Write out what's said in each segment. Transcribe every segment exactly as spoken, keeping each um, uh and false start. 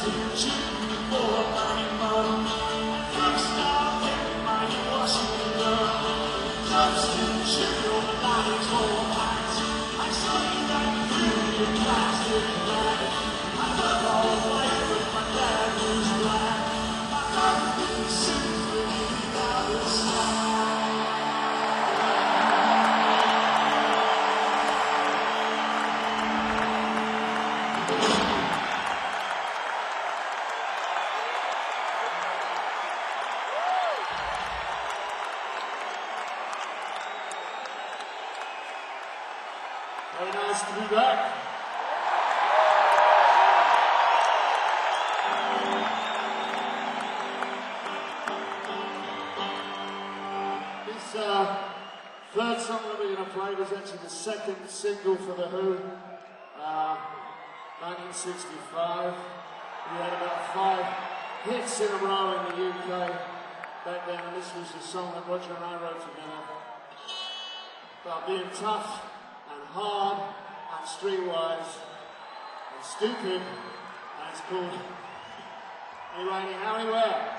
Very nice to be back. This uh, third song that we're going to play was actually the second single for The Who, uh, nineteen sixty-five. We had about five hits in a row in the U K back then, and this was the song that Roger and I wrote together about being tough and hard and streetwise and stupid, and it's called Anyway, Anywhere.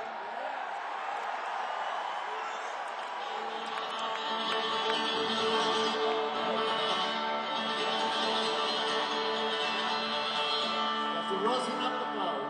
After rosin up the bow.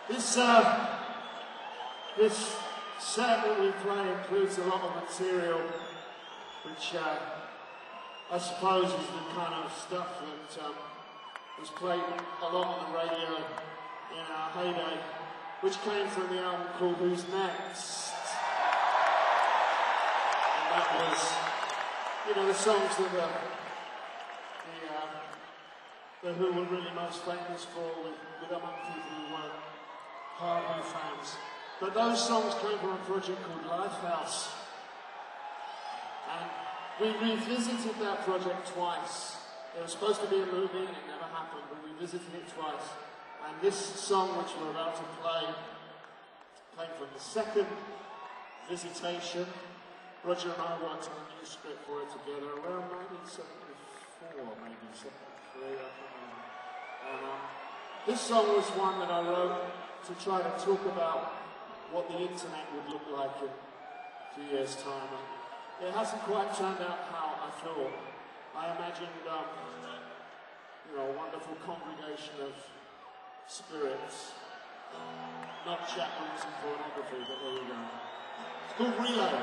This, uh, this set that we play includes a lot of material which uh, I suppose is the kind of stuff that um, was played a lot on the radio in our heyday, which came from the album called Who's Next? And that was, you know, the songs that the, the, uh, the Who were really most famous for, with, with among people who weren't hard Who fans. But those songs came from a project called Lifehouse. And we revisited that project twice. It was supposed to be a movie and it never happened, but we visited it twice. And this song, which we're about to play, came from the second visitation. Roger and I worked on a new script for it together around nineteen seventy-four, maybe seventy-three, I can't remember. And um, this song was one that I wrote to try to talk about what the internet would look like in a few years' time. And it hasn't quite turned out how I thought. I imagined, um, you know, a wonderful congregation of spirits, not chat rooms and pornography, but there you go. It's called Relay.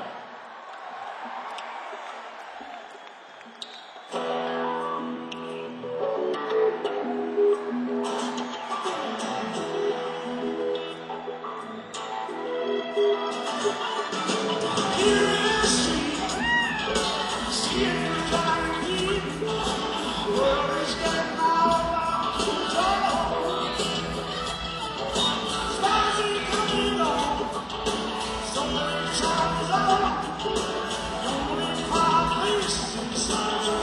Somebody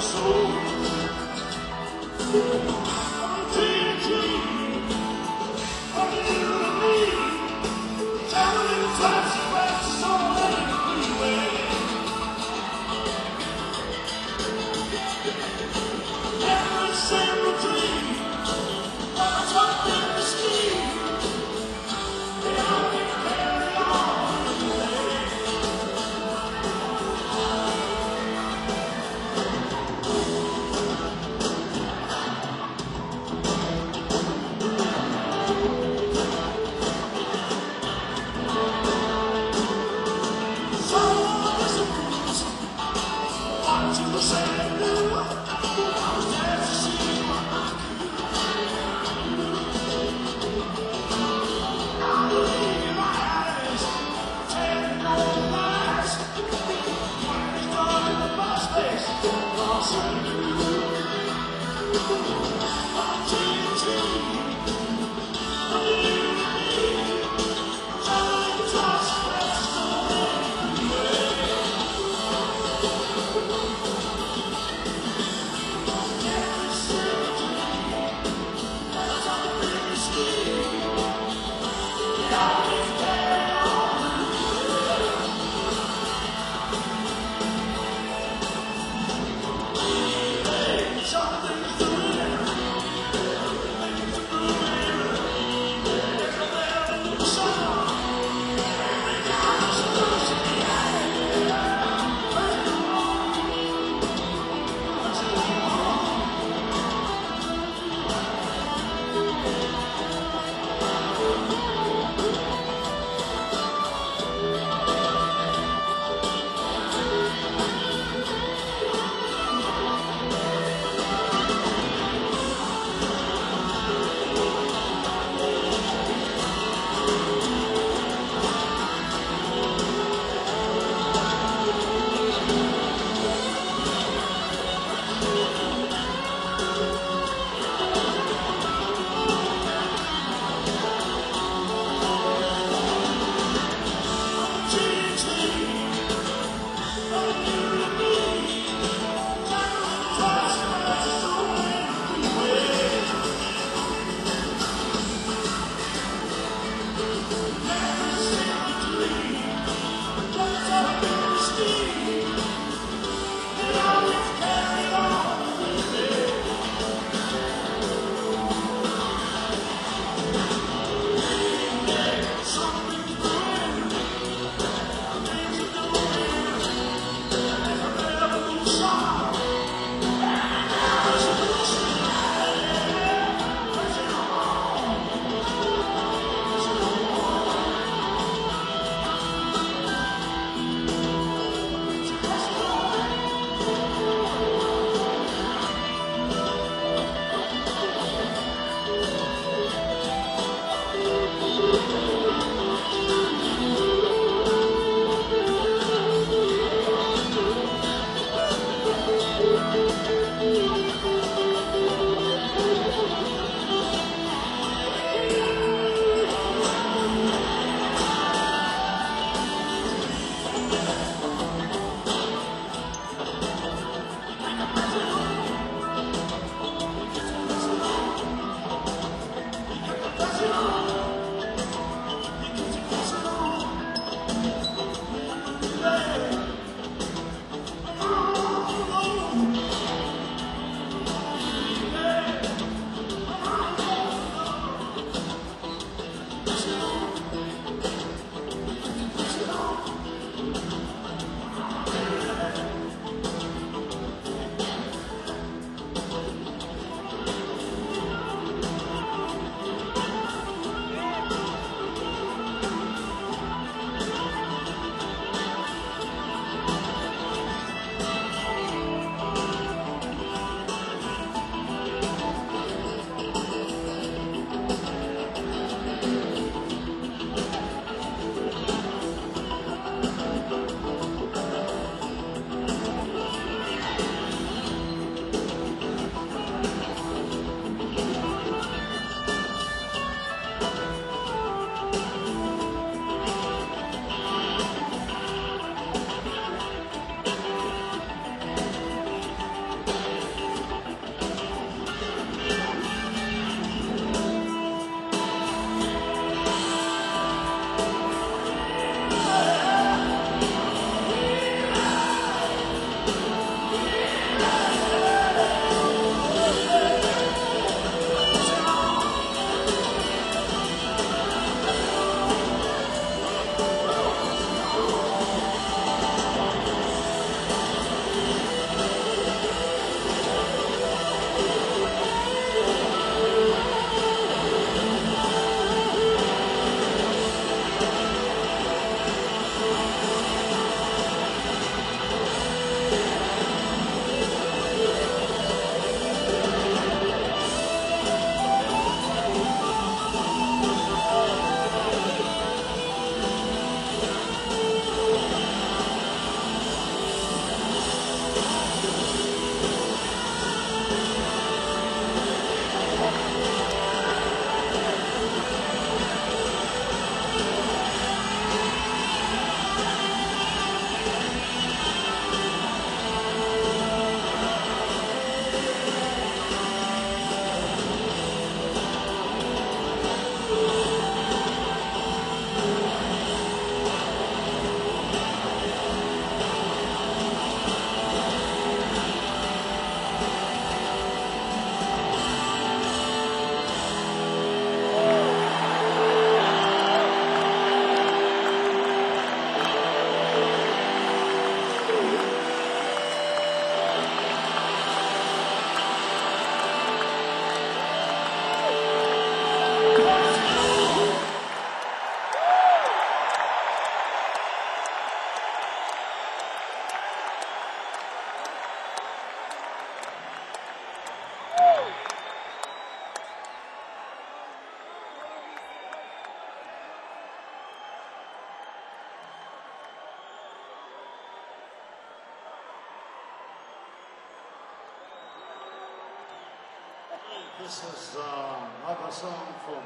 This is uh, another song from.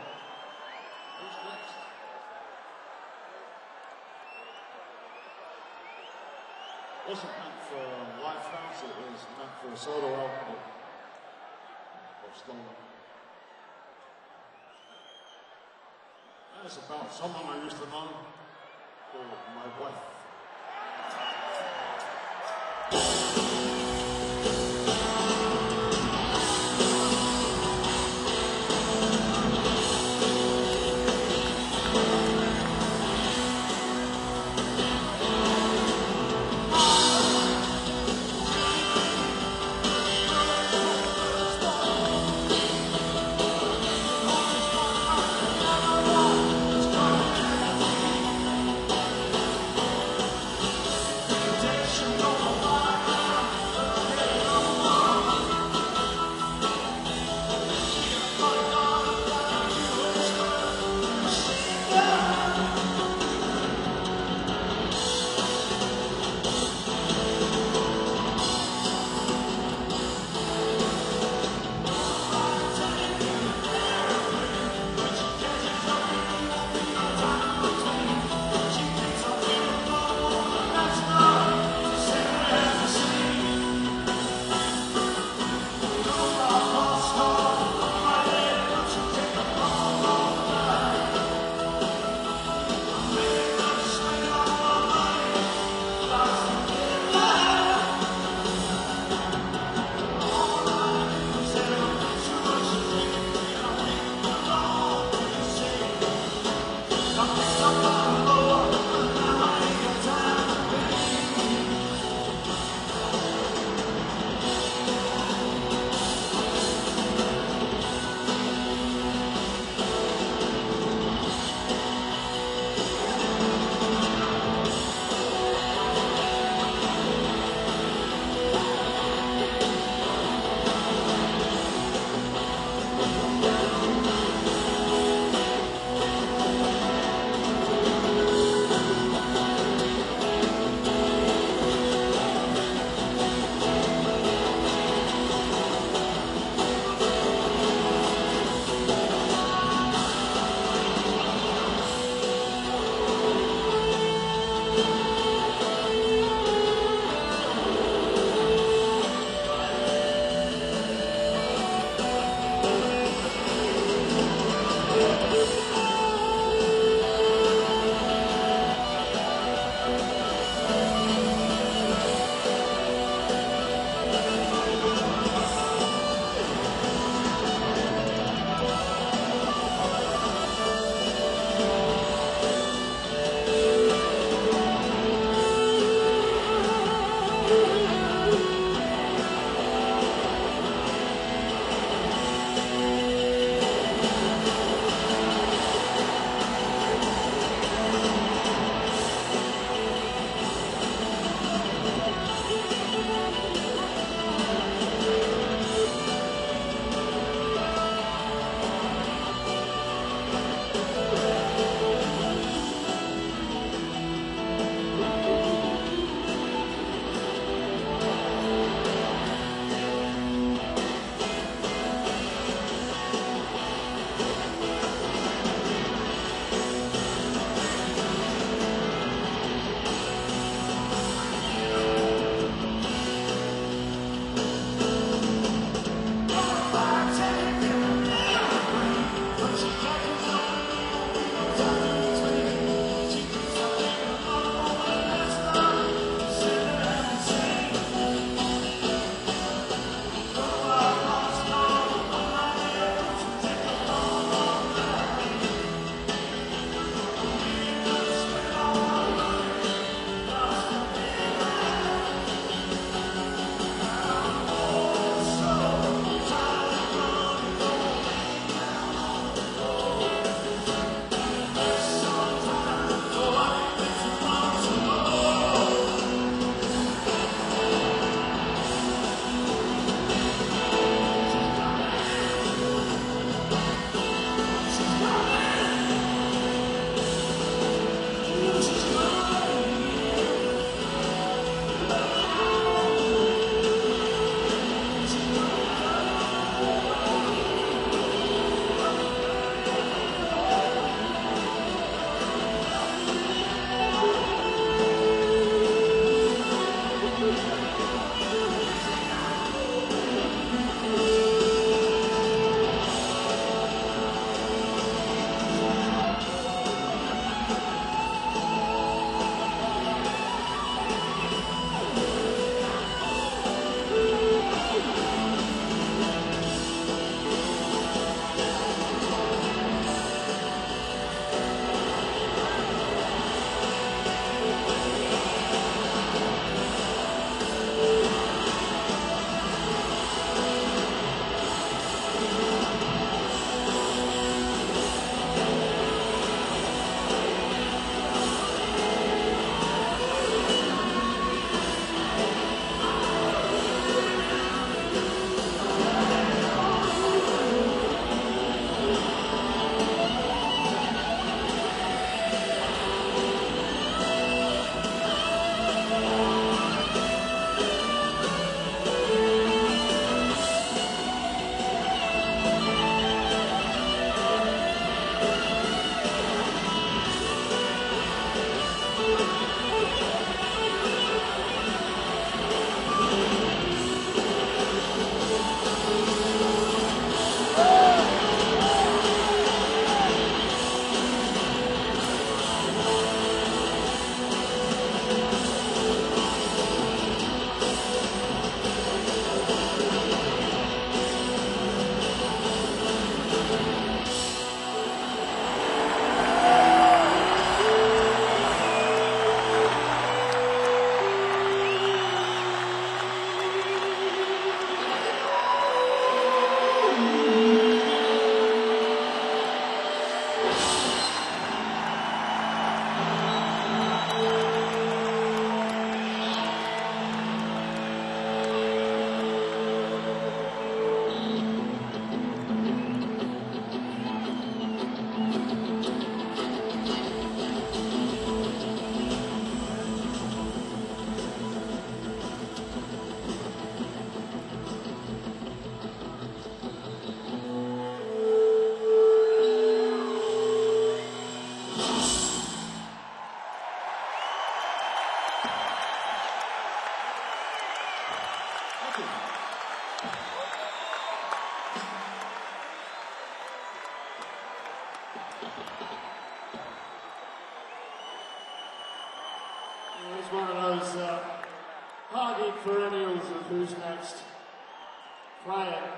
Who's next? It wasn't meant for a live house, it was meant for a solo album of Stone. It's about someone I used to know called my wife. Protection on my It's one of those uh, hard-hit perennials of who's next. Play it.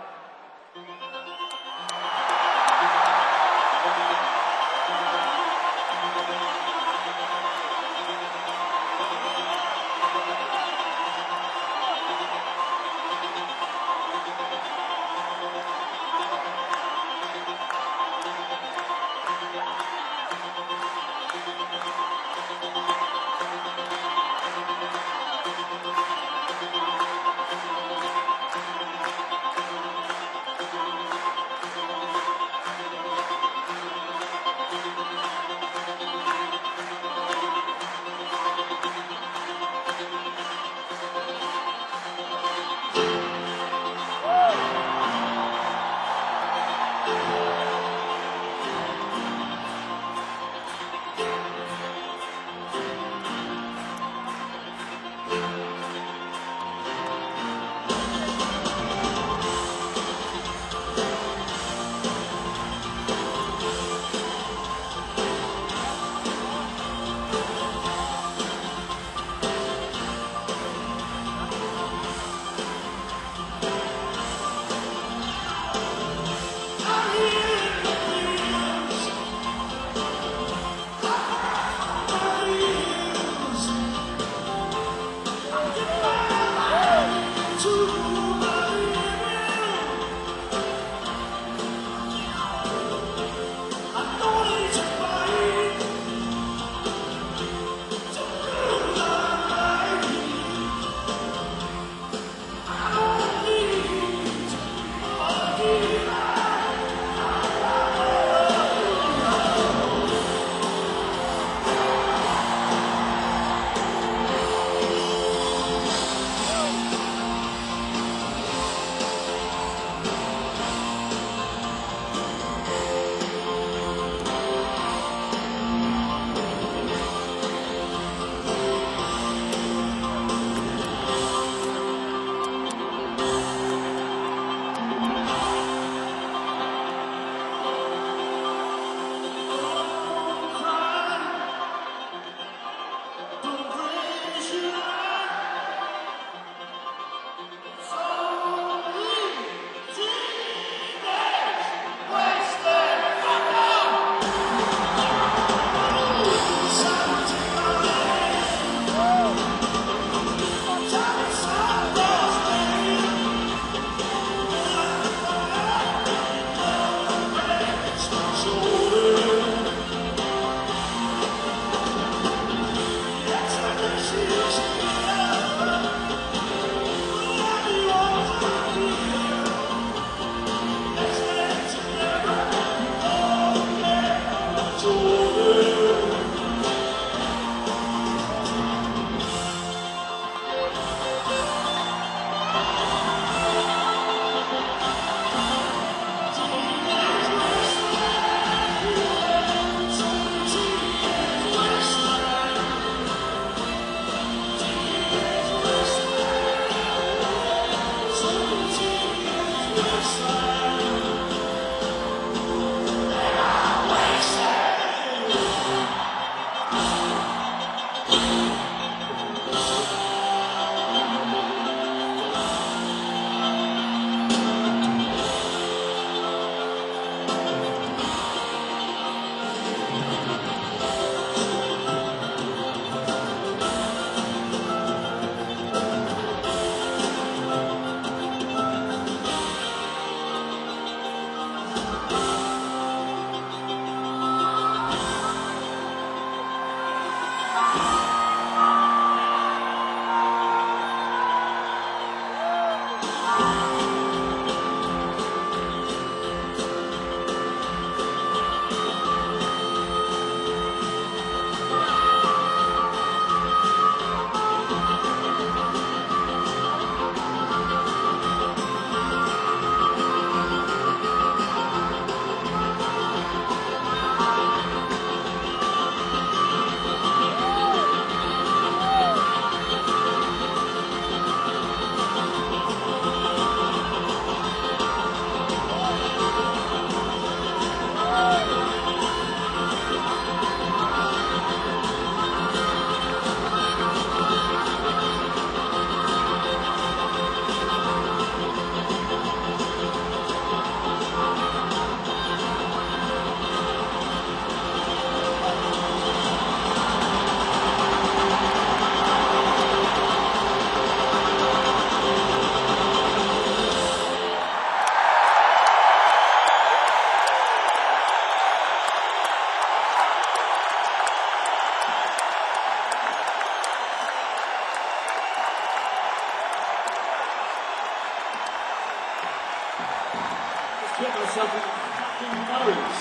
myself in the fucking nose.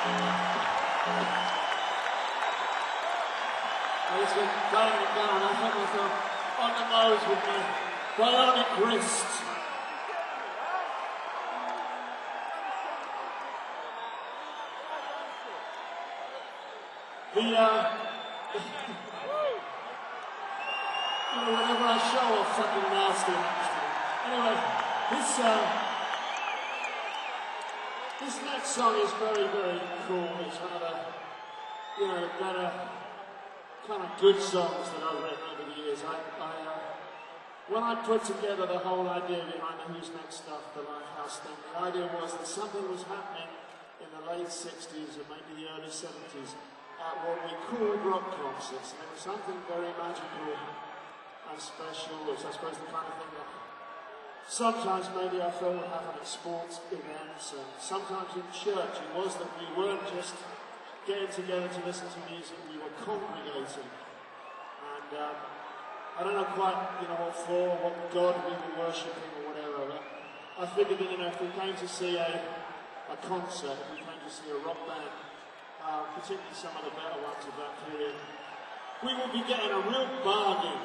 I just went going it down. I hit myself on the nose with my bionic wrist. The, uh, you know, whenever I show off fucking nasty. Anyway, this, uh, this next song is very, very cool. It's one of the, you know, better kind of good songs that I've written over the years. I, I, uh, when I put together the whole idea behind the Who's Next stuff, the Lifehouse thing, the idea was that something was happening in the late sixties or maybe the early seventies at what we called rock concerts. And it was something very magical and special, which I suppose the kind of thing that sometimes maybe I felt would happen at sports events, and sometimes in church. It was that we weren't just getting together to listen to music, we were congregating. And um, I don't know quite, you know, what for, what God we were worshipping or whatever, but I figured that, you know, if we came to see a, a concert, if we came to see a rock band, uh, particularly some of the better ones of that period, we would be getting a real bargain.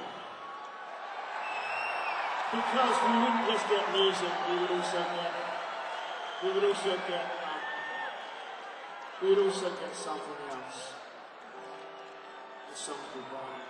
Because we wouldn't just get music, we would also get, we would also get, um, we would also get something else. The song called Bargain.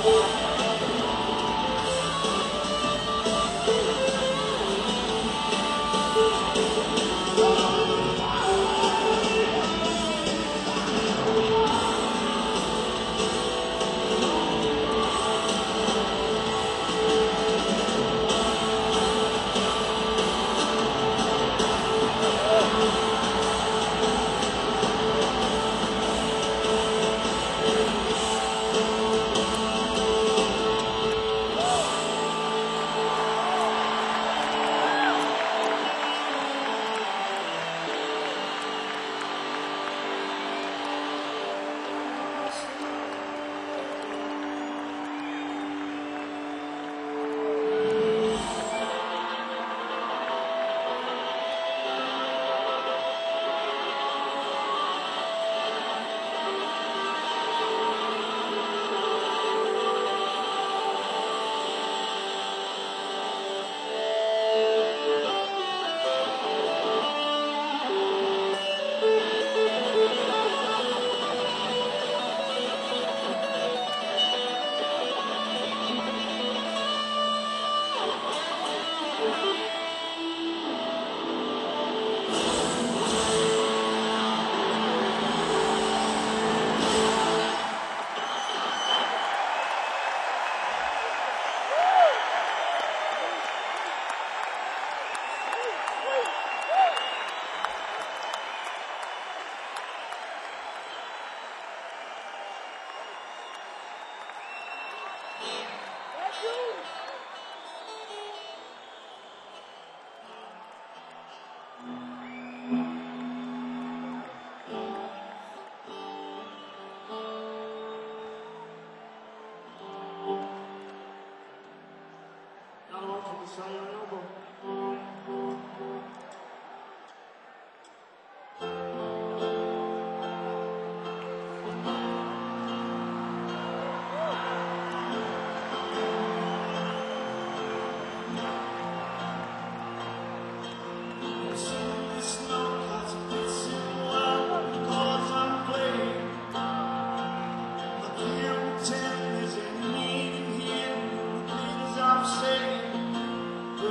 Pretend there's any meaning here, the things I'm saying.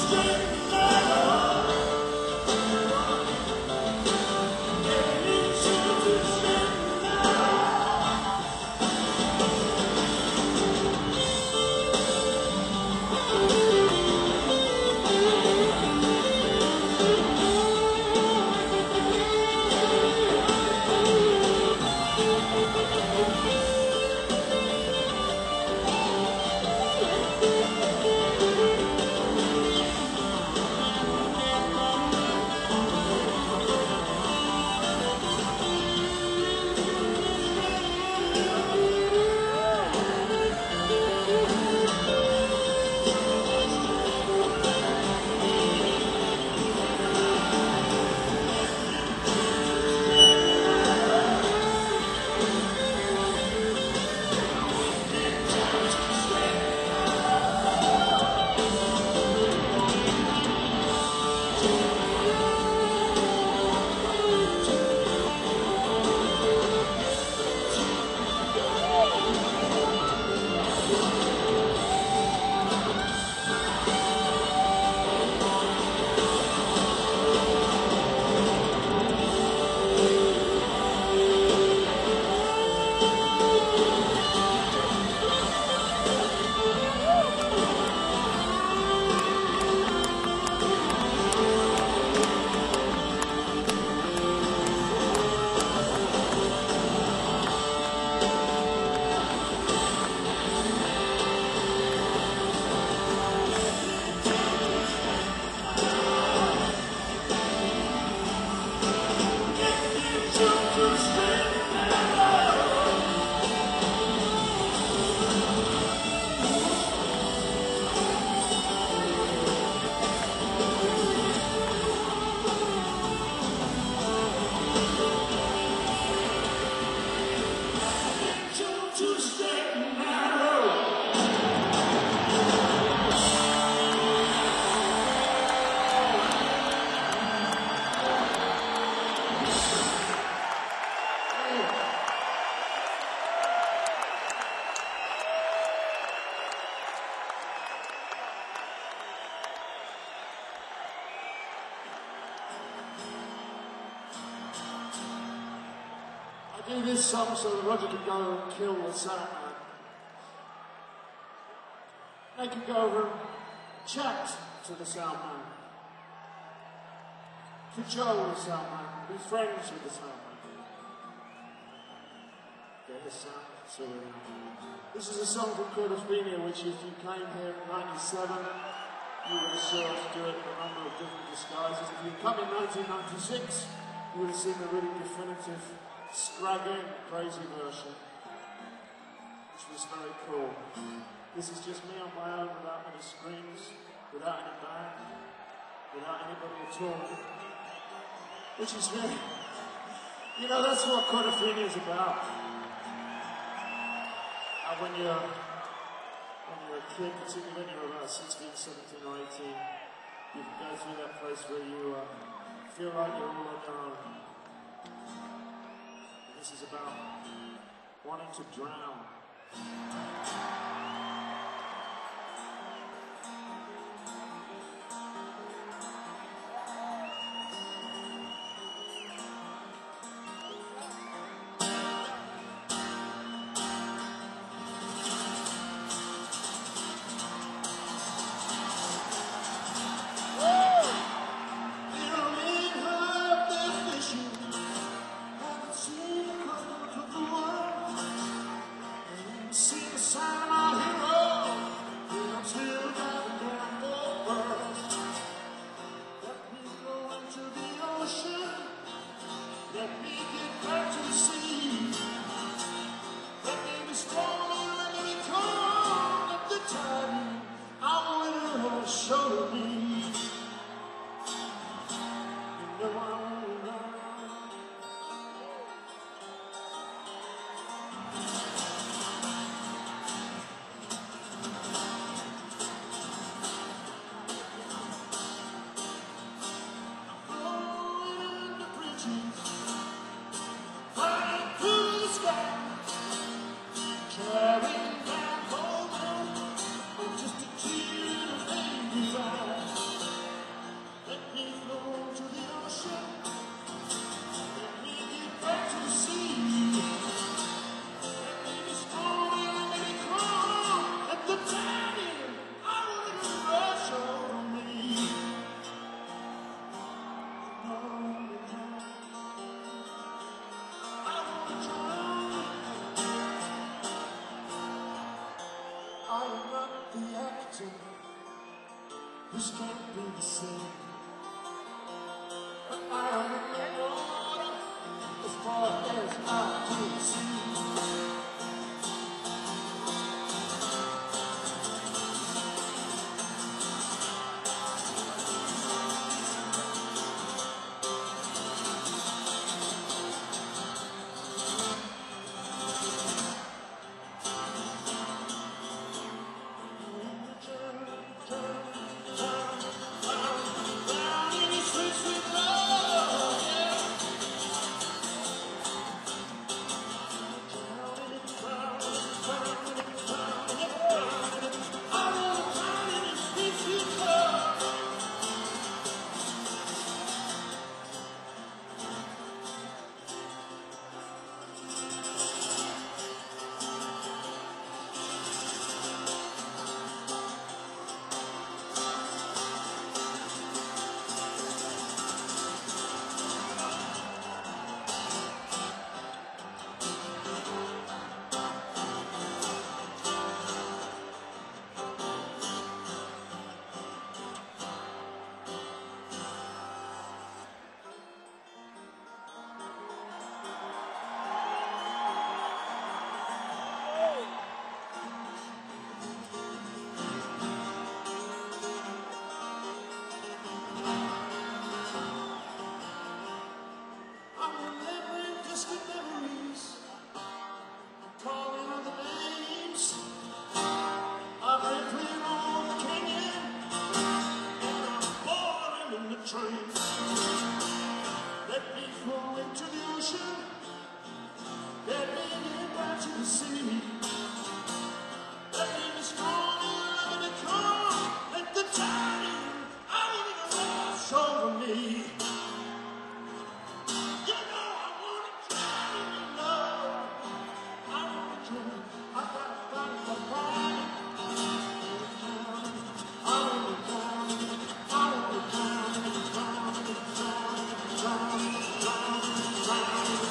I do this song so that Roger can go and kill the Soundman. They can go over and chat to the Soundman, cajole the Soundman, be friends with the Soundman. Get his sound, so this is a song from Quadrophenia, which if you came here in ninety-seven, you would have saw us do it in a number of different disguises. If you come in nineteen ninety-six, you would have seen the really definitive, scragging, crazy version, which was very cool. This is just me on my own, without any screens, without any band, without anybody at all. Which is really, you know, that's what Quadrophenia is about. And when you're, when you're a kid, particularly when you're about sixteen, seventeen or eighteen, you can go through that place where you uh, feel like you're all on your own. And this is about wanting to drown. Carrying back home, just a tear to make me right. not the actor. This can't be the same. I am in the water as far as I can see. Let me flow into the ocean. Let me get back to the sea. Let me be strong and let me come. Let the tide in. I need a rush over me. You know I wanna drown in your love. I wanna drown. I gotta find my pride. I wanna drown. I wanna drown. Drown, drown, drown, drown, drown.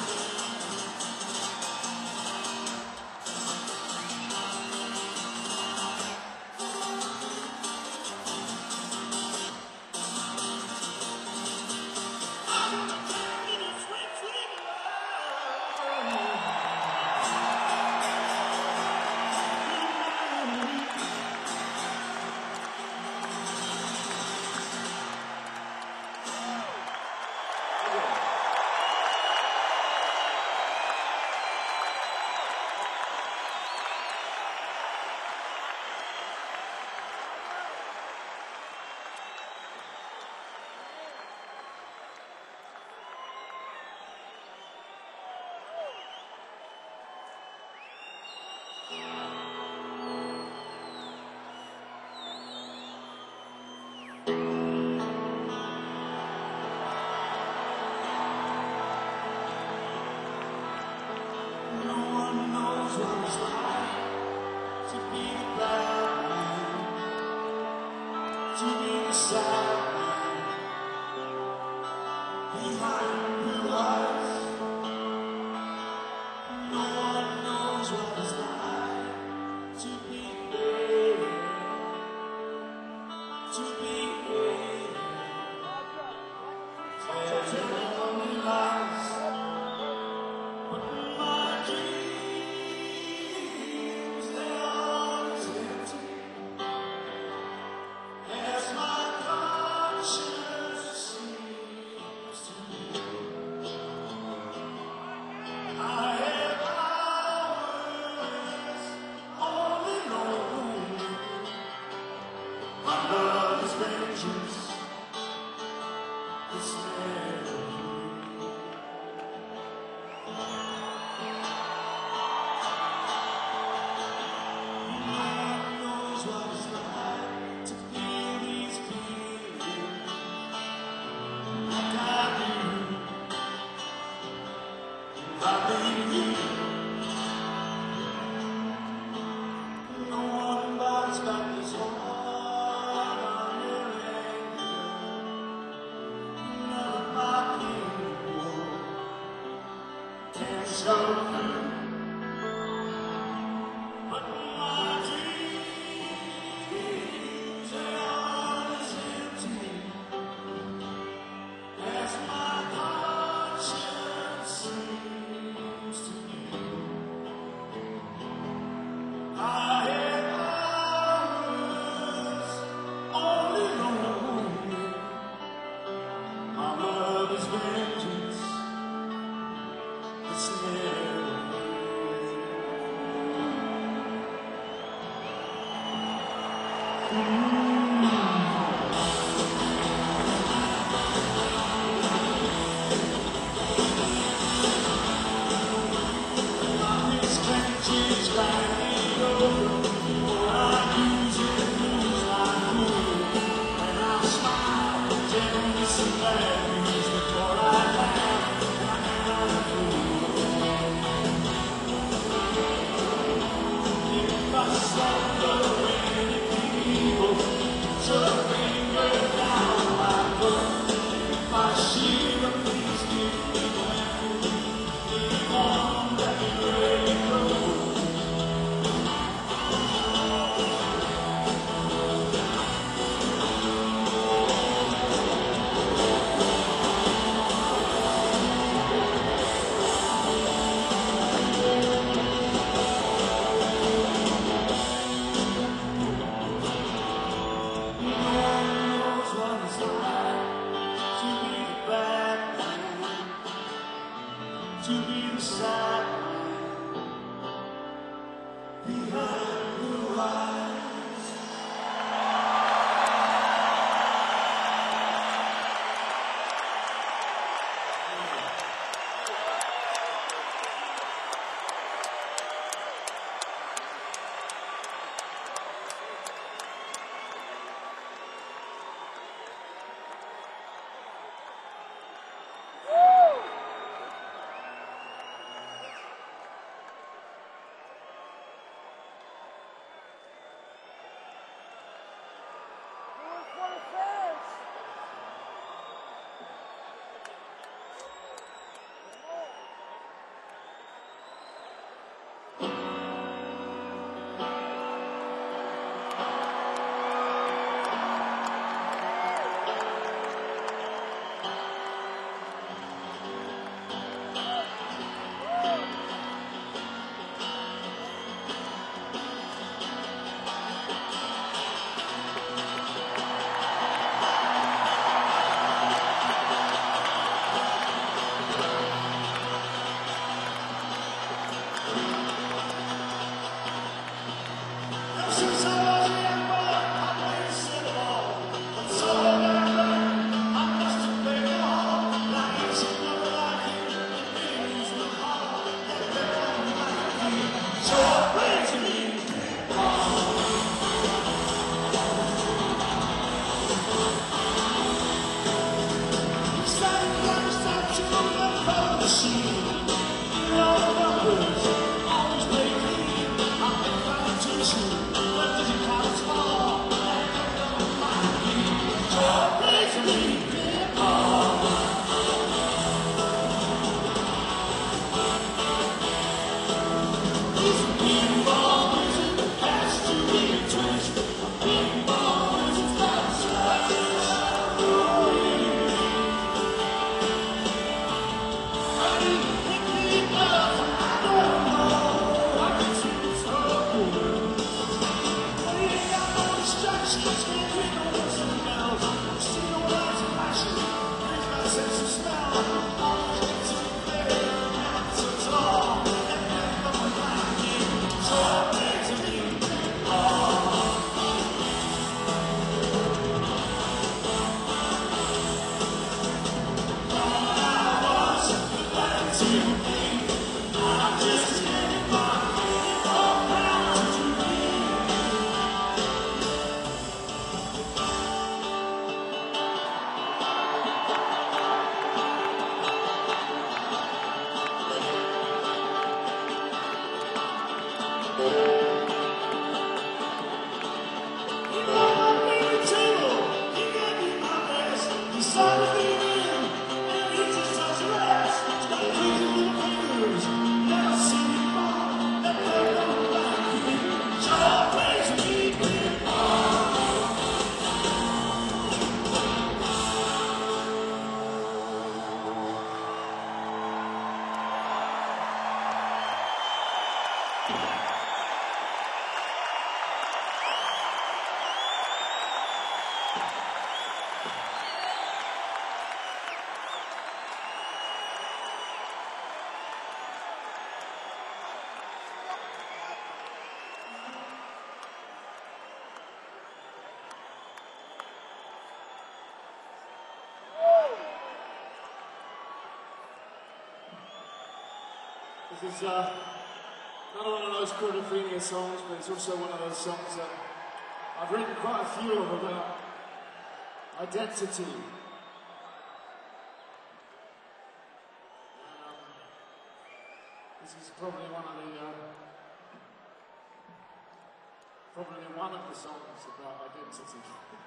This is uh, another one of those Quadrophenia songs, but it's also one of those songs that I've written quite a few of about identity. Um, this is probably one of the uh, probably one of the songs about identity.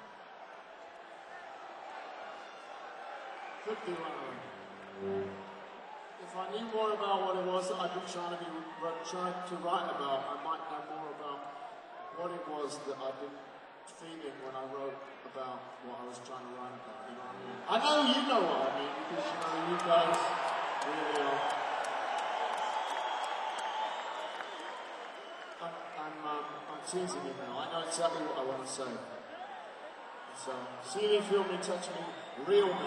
Could be one of them. If I knew more about what it was that I've been trying to be trying to write about, I might know more about what it was that I've been feeling when I wrote about what I was trying to write about. You know what I mean? I know you know what I mean because you know you guys really are. I'm I'm, um, I'm teasing you now. I know exactly what I want to say. So see me, feel me, touch me, real me.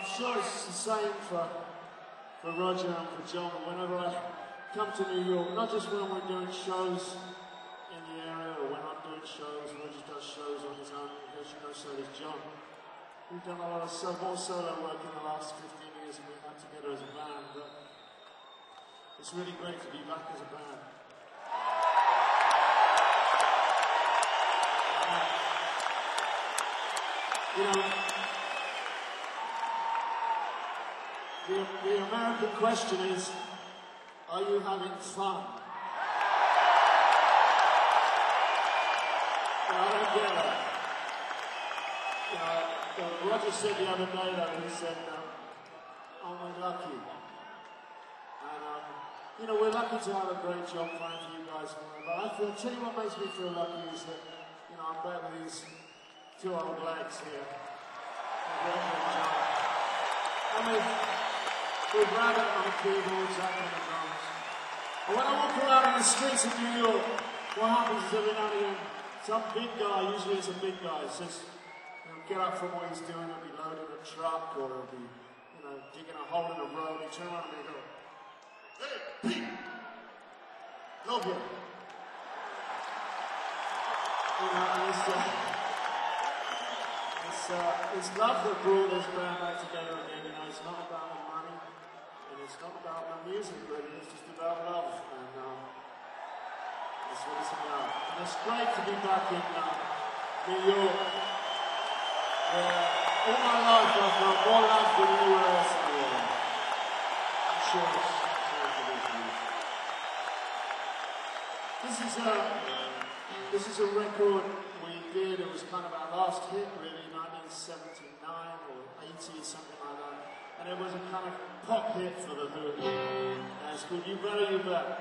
sure it's the same for, for Roger and for John. Whenever I come to New York, not just when we're doing shows in the area or when I'm doing shows, Roger does shows on his own, as you know, so does John. We've done a lot of so, more solo work in the last fifteen years than we've had together as a band, but it's really great to be back as a band. You know, the, the American question is, are you having fun? You know, I don't get that. You know, uh, Roger said the other day that he said, uh, aren't we lucky? And, um, you know, we're lucky to have a great job playing for you guys. But I feel, tell you what makes me feel lucky is that, you know, I'm back with these two old lads here. I mean, with Rabbit on the keyboards, Zach on the drums. And when I walk around in the streets of New York, what happens is every now and again, some big guy, usually it's a big guy, says, you know, get up from what he's doing, he'll be loading a truck, or he'll be, you know, digging a hole in the road, he turn around and he go, hey, Pete, go here. You know, and it's, uh, it's, uh, it's love that brought this band back together again, you know, it's not about the money, and it's not about the music, really, it's just about love, and uh, that's what it's about. And it's great to be back in uh, New York, where all my life I've felt more love than anywhere else in the world. I'm sure it's great to be here. This is a, this is a record we did, it was kind of our last hit, really, nineteen seventy-nine or eighty, something like that. And it was a kind of pop hit for the Who. And it's called You Better, You Bet.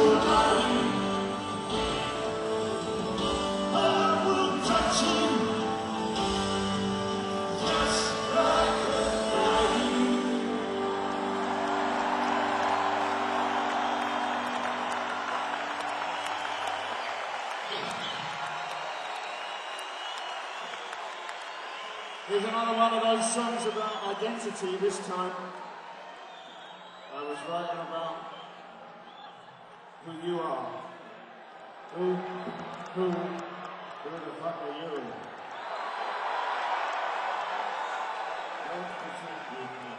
Here's another one of those songs about identity. This time, I was writing about who you are. Who, who, who the fuck are you? Don't pretend with me.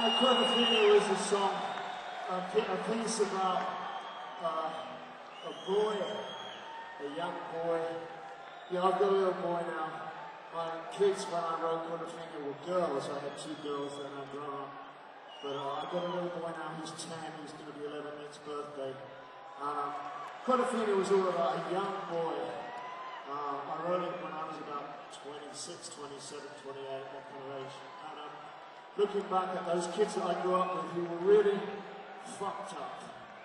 Uh, Quadrophenia was a song, a, a piece about uh, a boy, a young boy. Yeah, I've got a little boy now. My kids, when I wrote Quadrophenia, were girls. I had two girls that I've grown up. But uh, I've got a little boy now, he's ten, he's going to be eleven next birthday. Um, Quadrophenia was all about a young boy. Um, I wrote it when I was about twenty-six, twenty-seven, twenty-eight, that kind of age. And um, looking back at those kids that I grew up with who were really fucked up.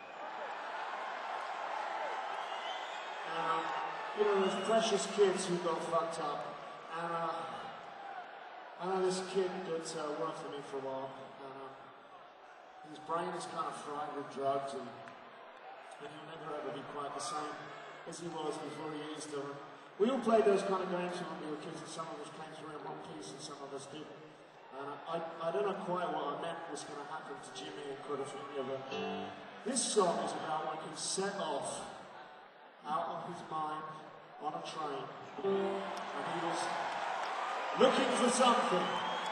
And, um, you know, those precious kids who got fucked up. And uh, I know this kid that uh, worked for me for a while. And, um, his brain is kind of fried with drugs, and, and he'll never ever be quite the same as he was before he used them. We all played those kind of games when we were kids, and some of us came through in one piece and some of us didn't. And I, I don't know quite what I meant was going to happen to Jimmy and Quadrophenia, but this song is about when he set off out of his mind on a train, and he was looking for something.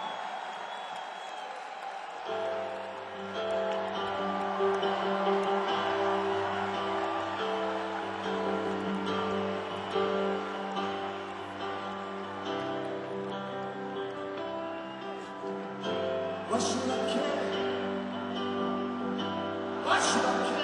Why should I care? Why should I care?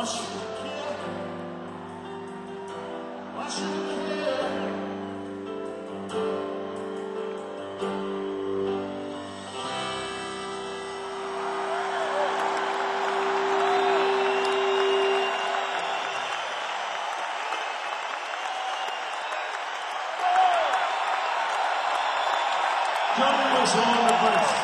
Joining us on the bass.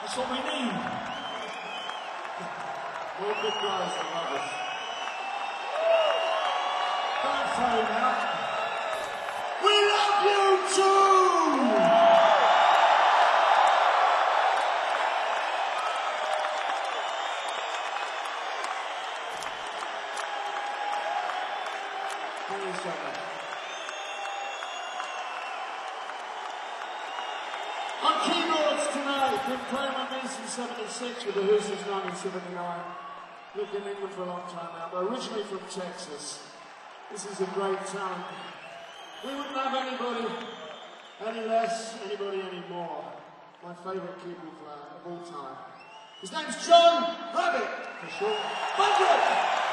That's what we need. More good guys, I love it. Don't tell you now. We love you too! Thank you so much. On keyboards tonight, been playing with me since seventy-six with the Who since nineteen seventy-nine. Lived in England for a long time now, but originally from Texas. This is a great town. We wouldn't have anybody any less, anybody any more. My favourite keyboard player of all time. His name's John Rabbit, for sure. Thank you!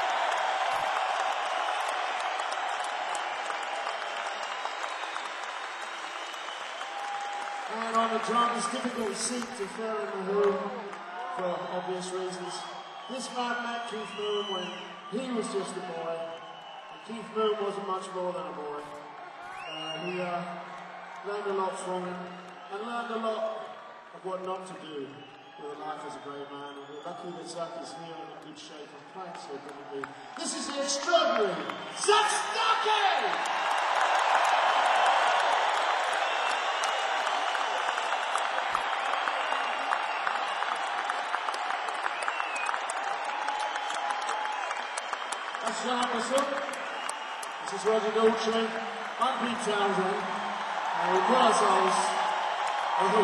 And on the drums, difficult seat to fill in the Who for obvious reasons. This man met Keith Moon when he was just a boy. And Keith Moon wasn't much more than a boy. Uh, he uh, learned a lot from him and learned a lot of what not to do with a life as a great man. And we're lucky that Zach is here in a good shape and playing so brilliantly. This is the extraordinary Zach Starkey! That's John Whistle. This is Roger Daltrey. I'm Pete Townsend. And we call ourselves The Who.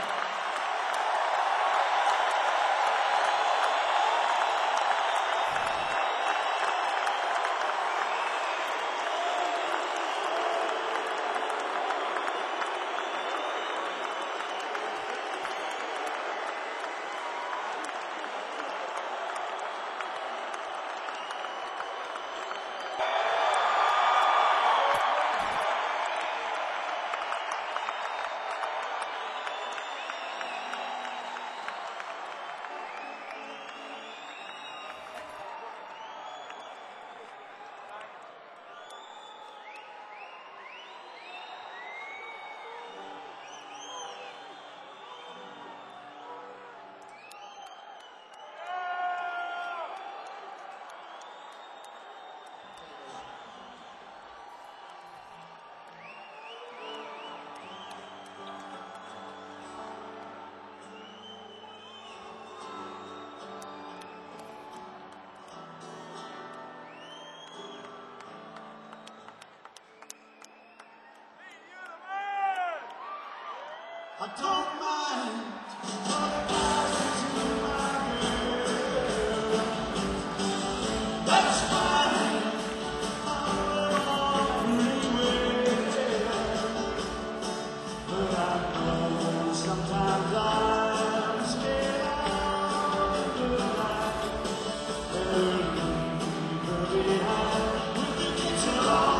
I don't mind all the guys into my girl. That's fine. I'm all pretty well. But I know sometimes I'm scared out of the light. They'll leave her behind with the kids along.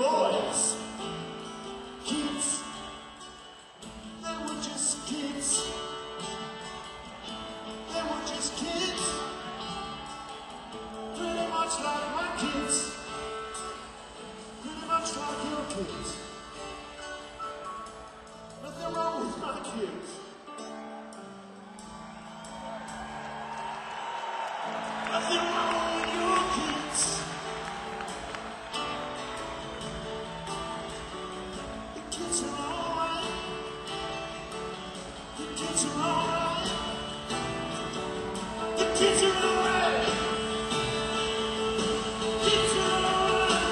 boys, kids, they were just kids, they were just kids, pretty much like my kids, pretty much like your kids. Nothing wrong with my kids. Nothing wrong with your kids. The kids are alright. The kids are alright. The kids are alright. The kids are alright.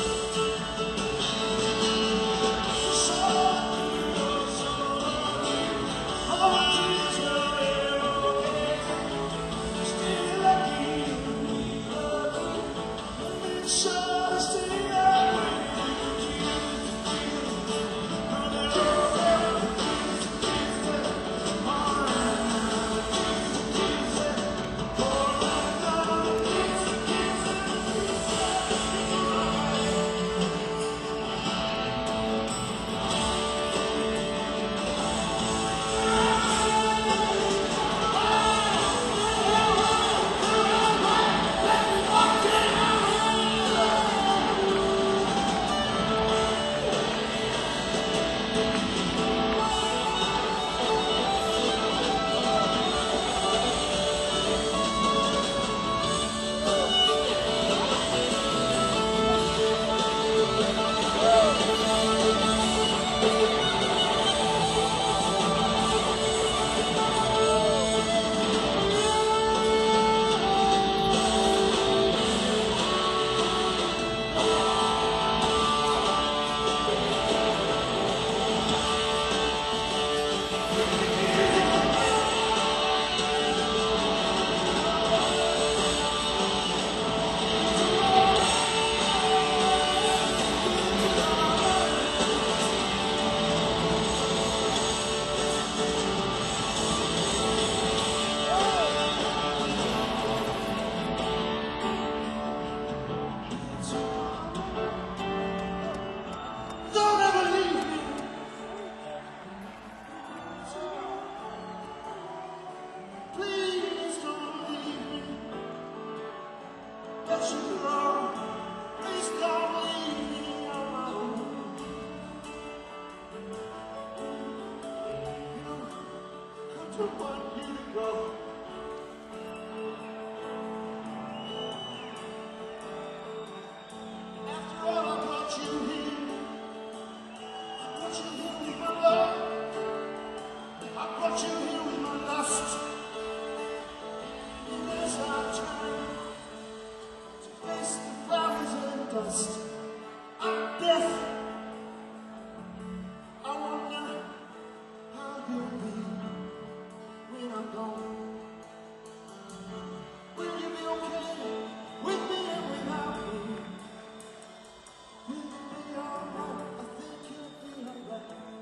So, so, all the kids are okay. Still lucky. So, stay away. Don't ever leave me. Please don't leave me. Let you go. Please don't leave me alone. You don't want you to go. After all, I brought you here. I brought you here with my love. I brought you here with my lust. And as I turn to face the clouds and dust of death, I wonder how you'll be when I'm gone. Will you be okay with me and without me? Will you be alright? I think you'll be alright.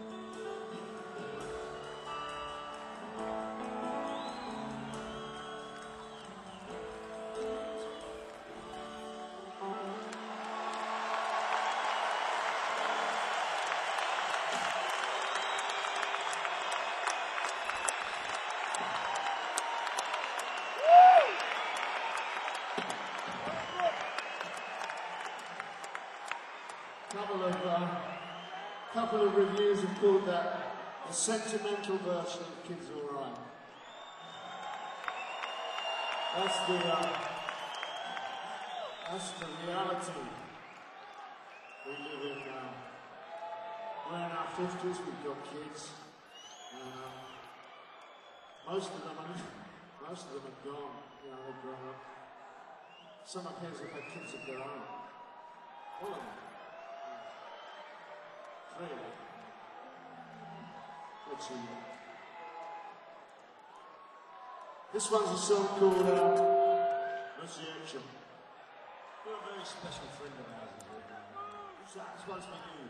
Couple of uh, couple of reviews have called that a sentimental version of Kids All Right. That's the uh, that's the reality we live in now. We're in our fifties. We've got kids. Uh, most of them are most of them are gone. You know, they've grown up. Some of us have had kids of their own. All of them. Really? Let's see. This one's a song called uh, Resurrection. You're a very special friend of ours, isn't it? What's that? This one's for you.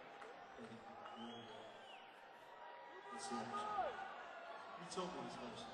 Resurrection. You told me this version.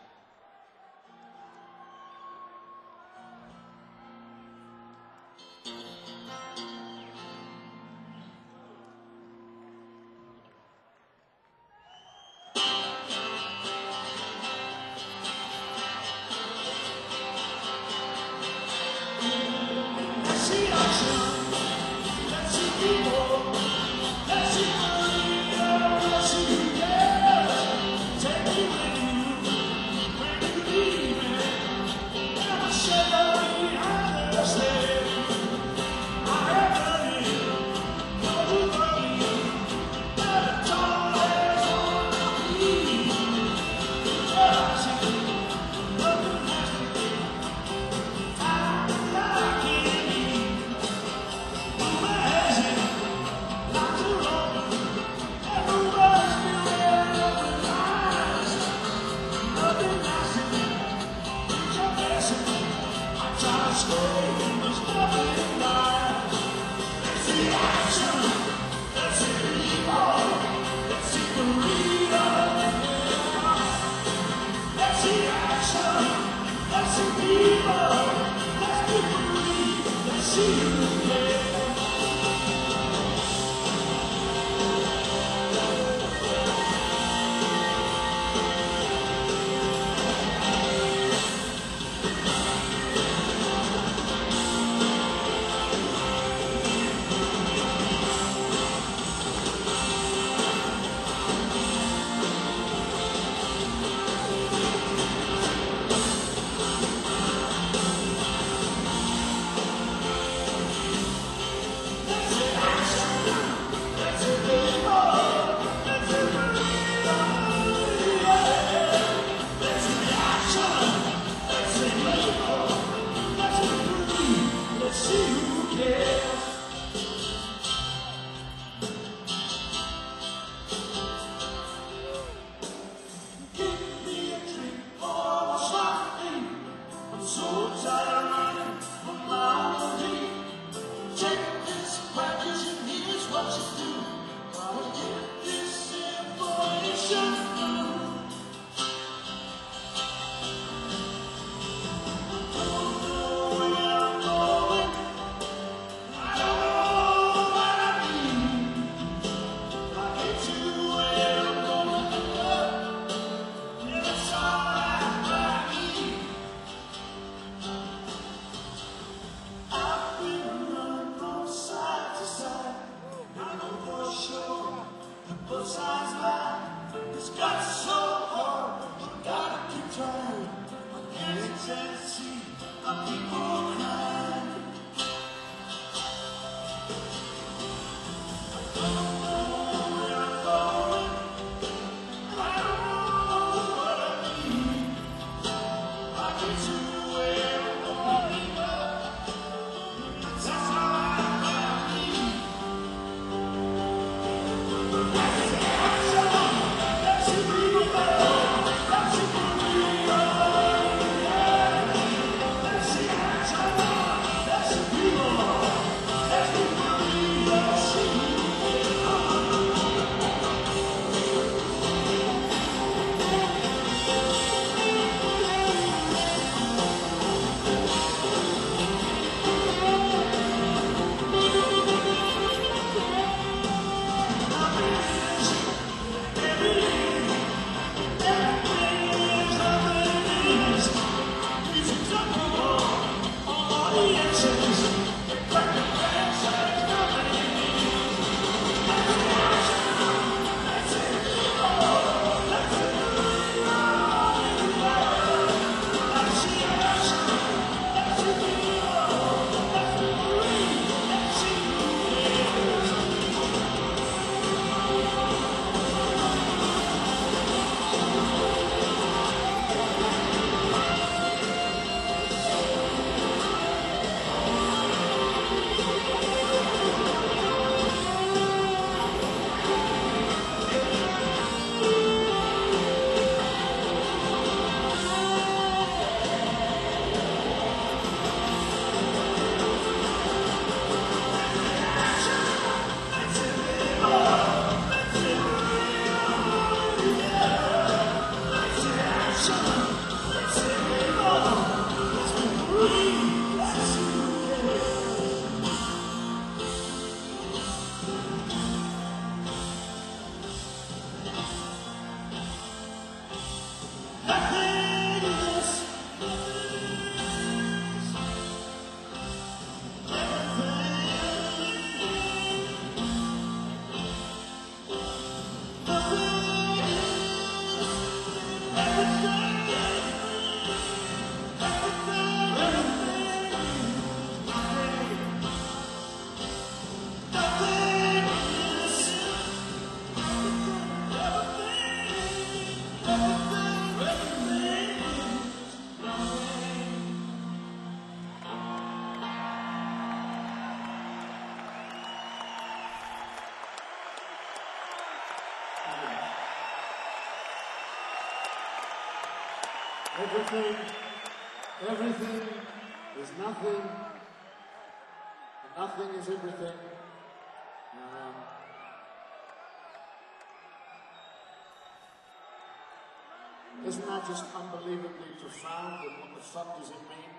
Everything, everything is nothing, and nothing is everything. Um, isn't that just unbelievably profound, and what the fuck does it mean?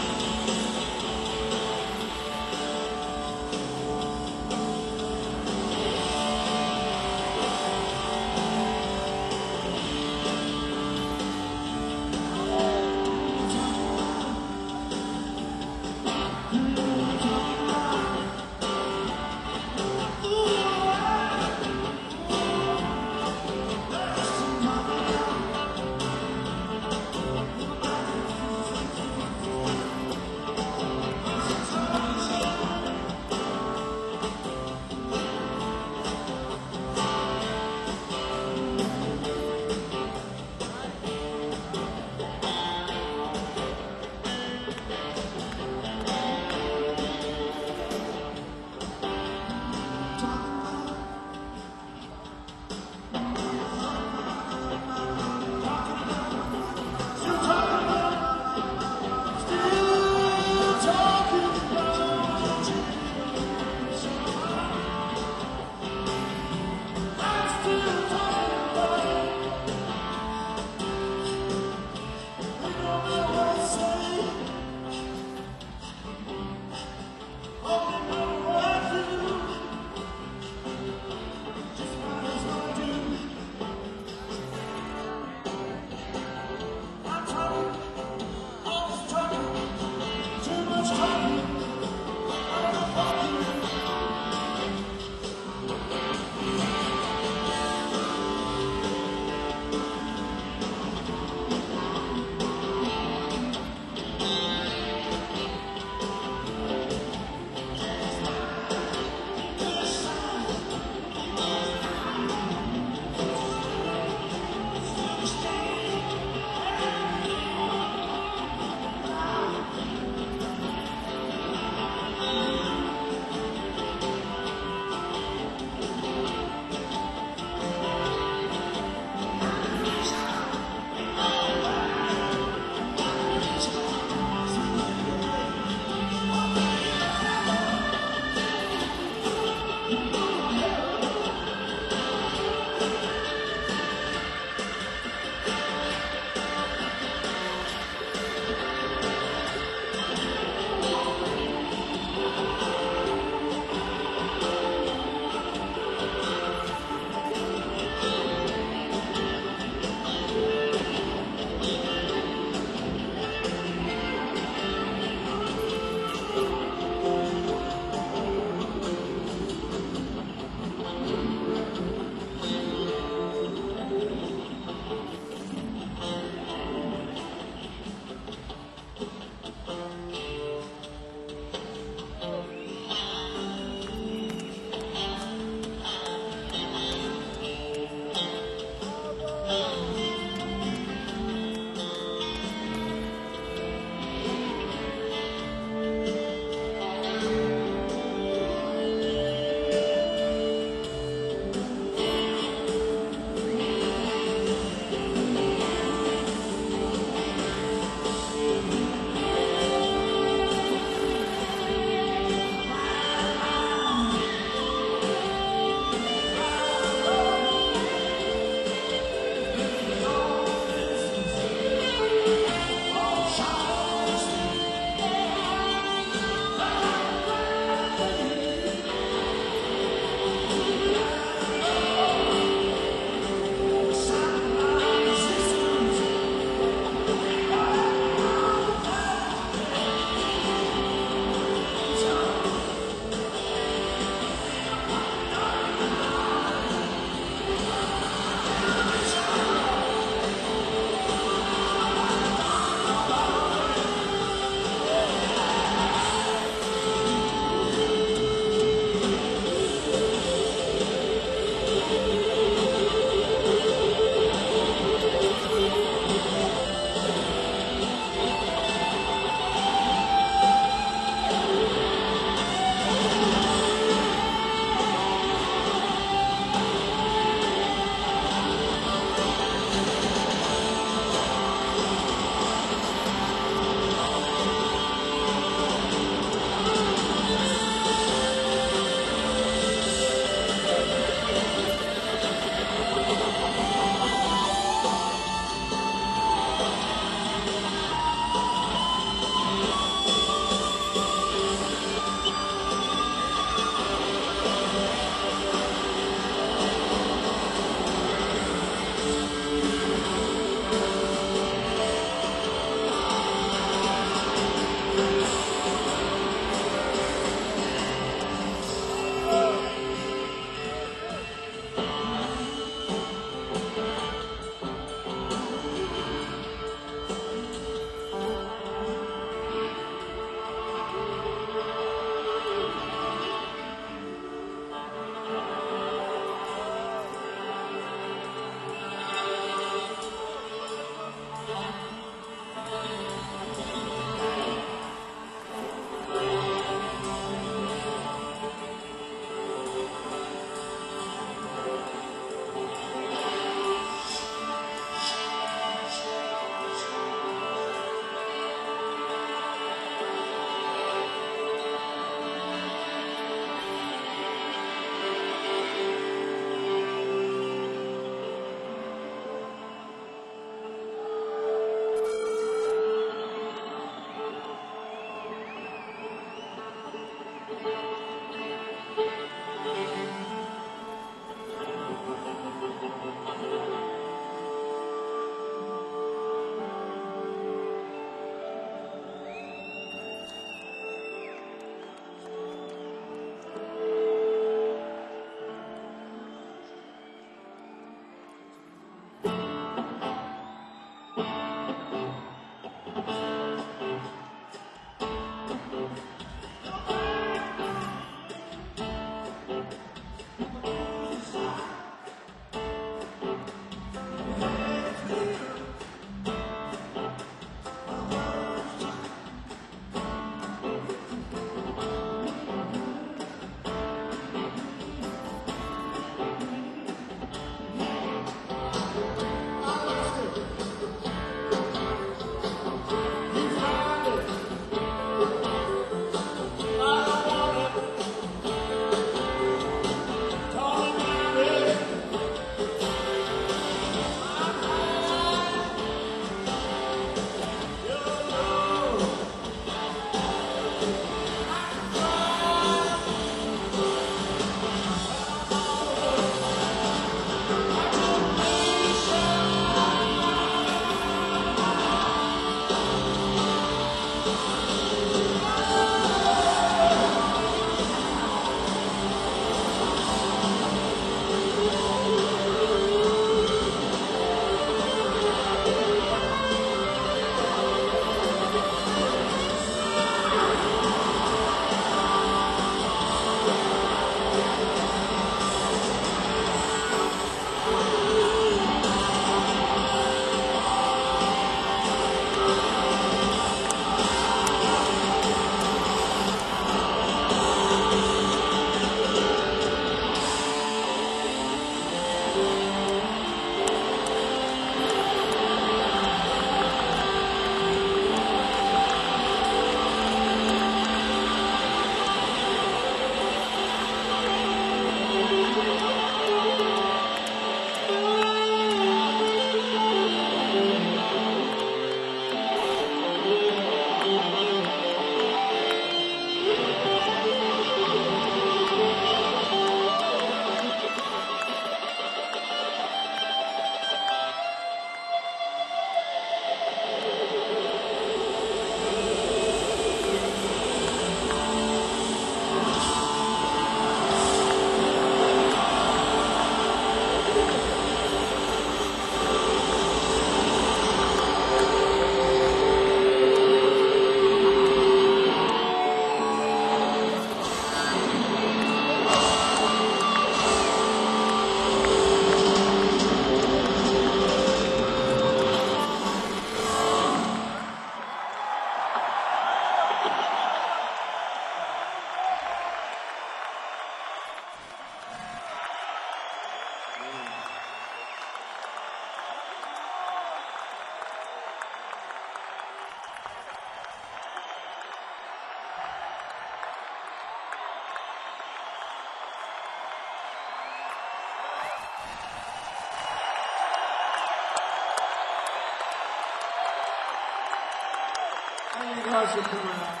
much for coming out.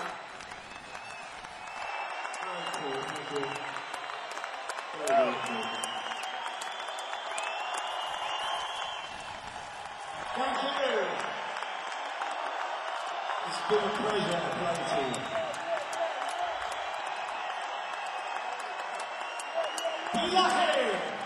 Very cool, thank you. Very, very cool. Thank you. It's been a pleasure to play to you. Be lucky!